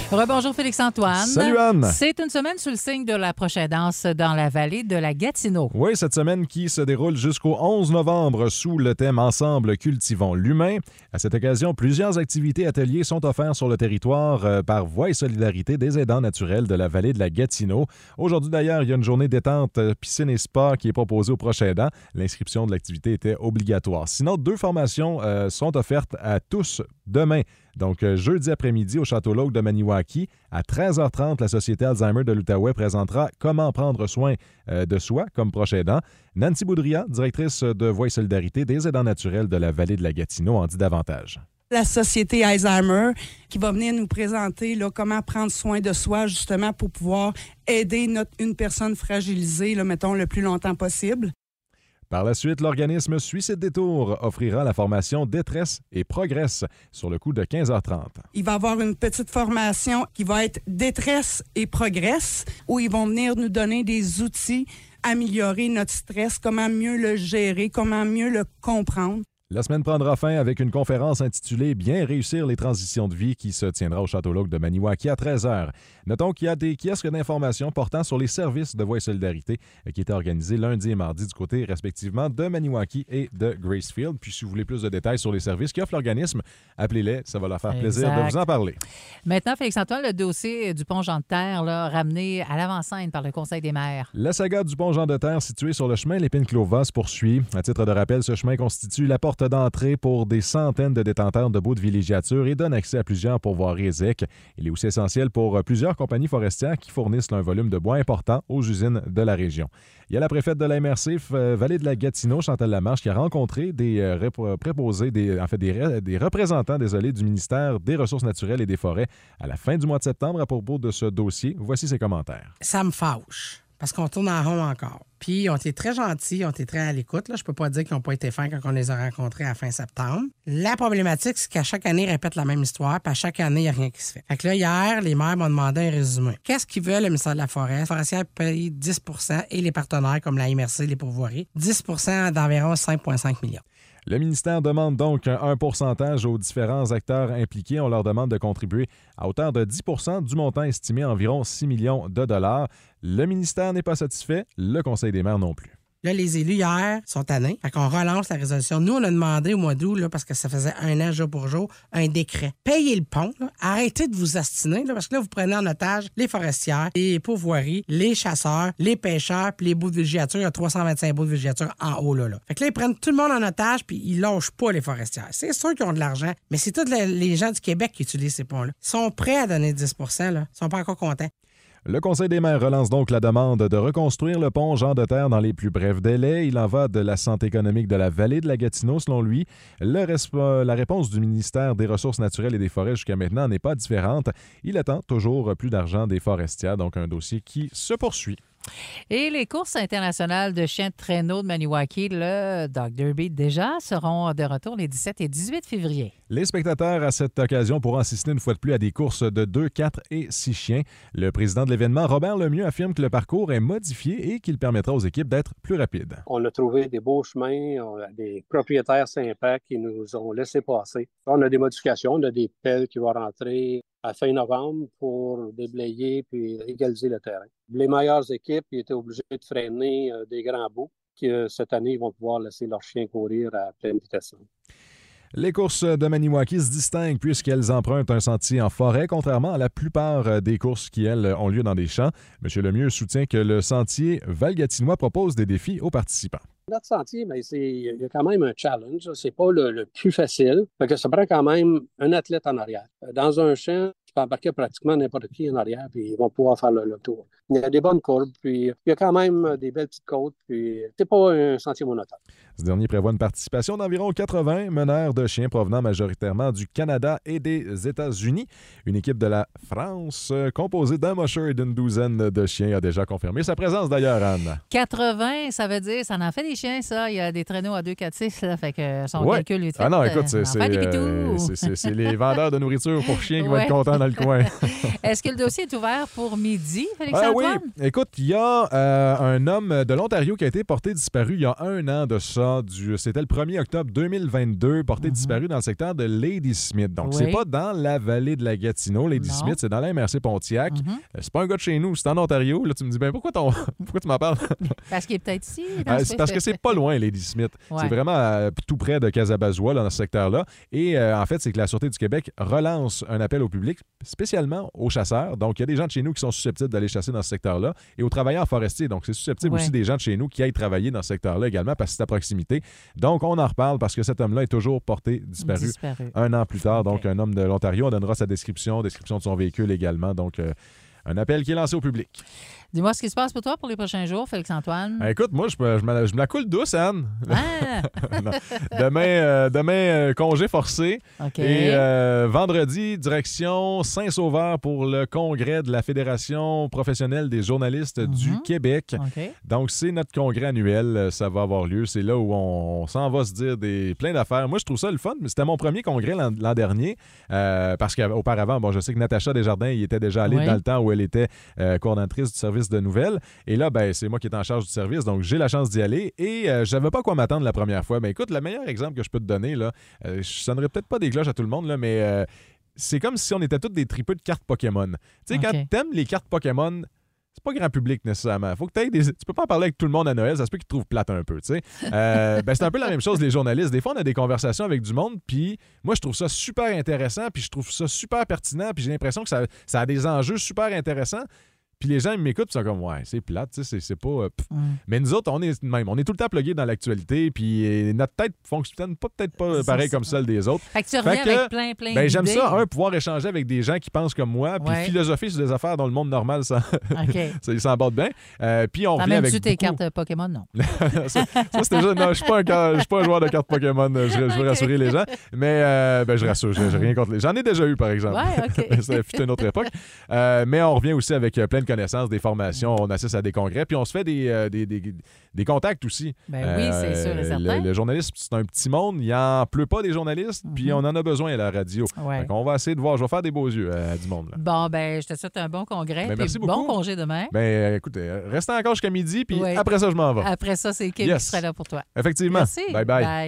Rebonjour Félix-Antoine. Salut Anne. C'est une semaine sous le signe de la prochaine danse dans la vallée de la Gatineau. Oui, cette semaine qui se déroule jusqu'au 11 novembre sous le thème Ensemble, cultivons l'humain. À cette occasion, plusieurs activités et ateliers sont offerts sur le territoire par Voix et Solidarité des aidants naturels de la vallée de la Gatineau. Aujourd'hui d'ailleurs, il y a une journée détente piscine et spa qui est proposée aux proches aidants. L'inscription de l'activité était obligatoire. Sinon, 2 formations sont offertes à tous demain. Donc, jeudi après-midi au Château L'Oak de Maniwaki, à 13h30, la Société Alzheimer de l'Outaouais présentera Comment prendre soin de soi comme proche aidant. Nancy Boudria, directrice de Voix et Solidarité des aidants naturels de la vallée de la Gatineau, en dit davantage. La Société Alzheimer qui va venir nous présenter là, comment prendre soin de soi justement pour pouvoir aider une personne fragilisée, là, mettons, le plus longtemps possible. Par la suite, l'organisme Suicide Détour offrira la formation Détresse et Progresse sur le coût de 15h30. Il va y avoir une petite formation qui va être Détresse et Progresse, où ils vont venir nous donner des outils, améliorer notre stress, comment mieux le gérer, comment mieux le comprendre. La semaine prendra fin avec une conférence intitulée « Bien réussir les transitions de vie » qui se tiendra au Château L'Oak de Maniwaki à 13h. Notons qu'il y a des kiosques d'information portant sur les services de Voix et Solidarité qui étaient organisés lundi et mardi du côté respectivement de Maniwaki et de Gracefield. Puis si vous voulez plus de détails sur les services qu'offre l'organisme, appelez-les, ça va leur faire plaisir de vous en parler. Maintenant, Félix-Antoine, le dossier du pont Jean de Terre, là, ramené à l'avant-scène par le Conseil des maires. La saga du pont Jean de Terre situé sur le chemin Lépine-Clova se poursuit. À titre de rappel, ce chemin constitue la porte d'entrée pour des centaines de détenteurs de baux de villégiature et donne accès à plusieurs pourvoiries EZEC. Il est aussi essentiel pour plusieurs compagnies forestières qui fournissent un volume de bois important aux usines de la région. Il y a la préfète de la MRC, Vallée de la Gatineau, Chantal Lamarche, qui a rencontré des préposés, des représentants du ministère des Ressources naturelles et des Forêts à la fin du mois de septembre à propos de ce dossier. Voici ses commentaires. Ça me fâche. Parce qu'on tourne en rond encore. Puis, ils ont été très gentils, ils ont été très à l'écoute. Là. Je peux pas dire qu'ils n'ont pas été fins quand on les a rencontrés à fin septembre. La problématique, c'est qu'à chaque année, ils répètent la même histoire, puis à chaque année, il n'y a rien qui se fait. Fait que là, hier, les maires m'ont demandé un résumé. Qu'est-ce qu'ils veulent, le ministère de la Forêt? Les forestières payent 10 et les partenaires, comme la MRC, les pourvoiries, 10 d'environ 5,5 millions. Le ministère demande donc un pourcentage aux différents acteurs impliqués. On leur demande de contribuer à hauteur de 10 du montant estimé à environ 6 millions de dollars. Le ministère n'est pas satisfait, le Conseil des maires non plus. Là, les élus, hier, sont tannés. Fait qu'on relance la résolution. Nous, on a demandé au mois d'août, là, parce que ça faisait 1 an jour pour jour, un décret. Payez le pont. Là. Arrêtez de vous astiner, là, parce que là, vous prenez en otage les forestières, les pourvoiries, les chasseurs, les pêcheurs, puis les bouts de villégiature. Il y a 325 bouts de villégiature en haut, là. Fait que là, ils prennent tout le monde en otage, puis ils lâchent pas les forestières. C'est sûr qu'ils ont de l'argent, mais c'est tous les gens du Québec qui utilisent ces ponts-là. Ils sont prêts à donner 10 là. Ils sont pas encore contents. Le Conseil des maires relance donc la demande de reconstruire le pont Jean de Terre dans les plus brefs délais. Il en va de la santé économique de la vallée de la Gatineau, selon lui. La réponse du ministère des Ressources naturelles et des Forêts jusqu'à maintenant n'est pas différente. Il attend toujours plus d'argent des forestières, donc un dossier qui se poursuit. Et les courses internationales de chiens de traîneau de Maniwaki, le Dog Derby déjà, seront de retour les 17 et 18 février. Les spectateurs, à cette occasion, pourront assister une fois de plus à des courses de 2, 4 et 6 chiens. Le président de l'événement, Robert Lemieux, affirme que le parcours est modifié et qu'il permettra aux équipes d'être plus rapides. On a trouvé des beaux chemins, on a des propriétaires sympas qui nous ont laissé passer. On a des modifications, on a des pelles qui vont rentrer à fin novembre pour déblayer puis égaliser le terrain. Les meilleures équipes étaient obligées de freiner des grands bouts qui, cette année, ils vont pouvoir laisser leurs chiens courir à pleine vitesse. Les courses de Maniwaki se distinguent puisqu'elles empruntent un sentier en forêt, contrairement à la plupart des courses qui, elles, ont lieu dans des champs. M. Lemieux soutient que le sentier Val-Gatinois propose des défis aux participants. Notre sentier, il y a quand même un challenge. C'est pas le plus facile. Fait que ça prend quand même un athlète en arrière. Dans un champ, tu peux embarquer pratiquement n'importe qui en arrière, puis ils vont pouvoir faire le tour. Il y a des bonnes courbes, puis il y a quand même des belles petites côtes, puis c'est pas un sentier monotone. Ce dernier prévoit une participation d'environ 80 meneurs de chiens provenant majoritairement du Canada et des États-Unis. Une équipe de la France composée d'un musher et d'une douzaine de chiens a déjà confirmé sa présence d'ailleurs, Anne. 80, ça veut dire, ça en fait des chiens, ça. Il y a des traîneaux à 2, 4, 6, là, fait que son ouais. calcul est fait. Ah non, écoute, c'est les vendeurs de nourriture pour chiens qui vont être contents le coin. Est-ce que le dossier est ouvert pour midi, Félix-Antoine? Oui. Écoute, il y a un homme de l'Ontario qui a été porté disparu il y a 1 an de ça. C'était le 1er octobre 2022, porté disparu dans le secteur de Ladysmith. Donc, c'est pas dans la vallée de la Gatineau, Ladysmith, c'est dans la MRC Pontiac. C'est pas un gars de chez nous, c'est en Ontario. Là, tu me dis, ben pourquoi tu m'en parles? Parce qu'il est peut-être ici. C'est parce que c'est pas loin, Ladysmith. Ouais. C'est vraiment tout près de Casabazois, là, dans ce secteur-là. Et en fait, c'est que la Sûreté du Québec relance un appel au public, spécialement aux chasseurs. Donc, il y a des gens de chez nous qui sont susceptibles d'aller chasser dans ce secteur-là et aux travailleurs forestiers. Donc, c'est susceptible aussi des gens de chez nous qui aillent travailler dans ce secteur-là également parce que c'est à proximité. Donc, on en reparle parce que cet homme-là est toujours porté disparu 1 an plus tard. Donc, un homme de l'Ontario, on donnera sa description de son véhicule également. Donc, un appel qui est lancé au public. Dis-moi ce qui se passe pour toi pour les prochains jours, Félix-Antoine. Écoute, moi, je me la coule douce, Anne. Ah! Demain, congé forcé. OK. Et vendredi, direction Saint-Sauveur pour le congrès de la Fédération professionnelle des journalistes du Québec. OK. Donc, c'est notre congrès annuel. Ça va avoir lieu. C'est là où on s'en va se dire plein d'affaires. Moi, je trouve ça le fun. C'était mon premier congrès l'an dernier parce qu'auparavant, je sais que Natacha Desjardins y était déjà allée dans le temps où elle était coordonnatrice du service de nouvelles. Et là, c'est moi qui étais en charge du service, donc j'ai la chance d'y aller. Et je savais pas à quoi m'attendre la première fois. Mais écoute, le meilleur exemple que je peux te donner, là, je sonnerai peut-être pas des cloches à tout le monde, là, mais c'est comme si on était tous des tripeux de cartes Pokémon. Tu sais, quand t'aimes les cartes Pokémon, c'est pas grand public nécessairement. Faut que tu peux pas en parler avec tout le monde à Noël, ça se peut qu'ils te trouvent plate un peu, tu sais. C'est un peu la même chose les journalistes. Des fois, on a des conversations avec du monde, puis moi, je trouve ça super intéressant, puis je trouve ça super pertinent, puis j'ai l'impression que ça a des enjeux super intéressants. Puis les gens ils m'écoutent, puis ils sont comme, ouais, c'est plate, tu sais, c'est pas... Mais nous autres, on est même. On est tout le temps plugués dans l'actualité, puis notre tête fonctionne peut-être pas pareil comme celle des autres. Fait que tu reviens avec plein d'idées. J'aime ça, pouvoir échanger avec des gens qui pensent comme moi, puis philosopher sur des affaires dans le monde normal, ça ils s'en battent bien. Puis on revient avec beaucoup... tes cartes Pokémon, non? ça c'est déjà... Non, je suis pas un joueur de cartes Pokémon, je veux rassurer les gens. Mais je rassure, j'ai rien contre les... J'en ai déjà eu, par exemple. Ouais, OK. Ça fut une autre époque. Mais on revient aussi avec plein de connaissances, des formations, on assiste à des congrès, puis on se fait des contacts aussi. Oui, c'est sûr et certain. Le journalisme, c'est un petit monde, il n'en pleut pas des journalistes, puis on en a besoin à la radio. Ouais. On va essayer de voir, je vais faire des beaux yeux à du monde. Là. Bon, je te souhaite un bon congrès, merci beaucoup. Bon congé demain. Écoute, restez encore jusqu'à midi, puis après ça, je m'en vais. Après ça, c'est Kim qui sera là pour toi. Effectivement. Merci. Bye.